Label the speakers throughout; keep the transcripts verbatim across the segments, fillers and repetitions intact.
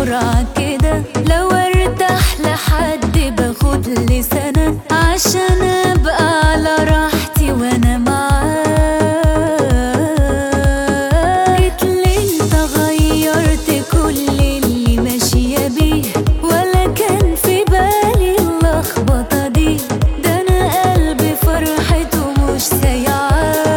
Speaker 1: بسرعة كده، لو ارتاح لحد باخد لي سنة عشان ابقى على راحتي وانا معاه. جيتلي انت غيرت كل اللي ماشية بيه، ولا كان في بالي اللخبطة دي، ده انا قلبي فرحته مش سايعاه.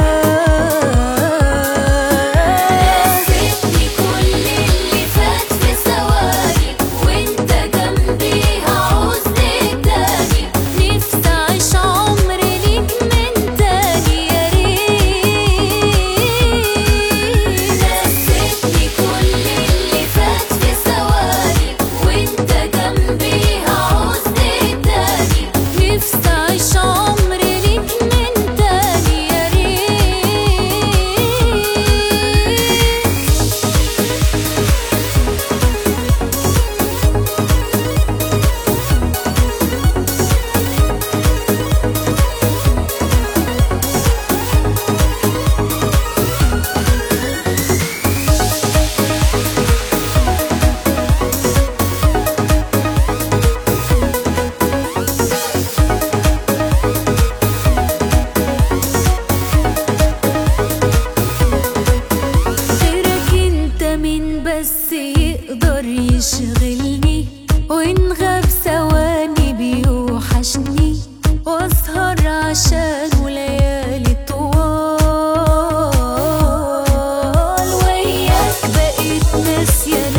Speaker 1: بس يقدر يشغلني، وإن غاب ثواني بيوحشني، واسهر عشانه ليالي طوال. وياك بقيت ناسية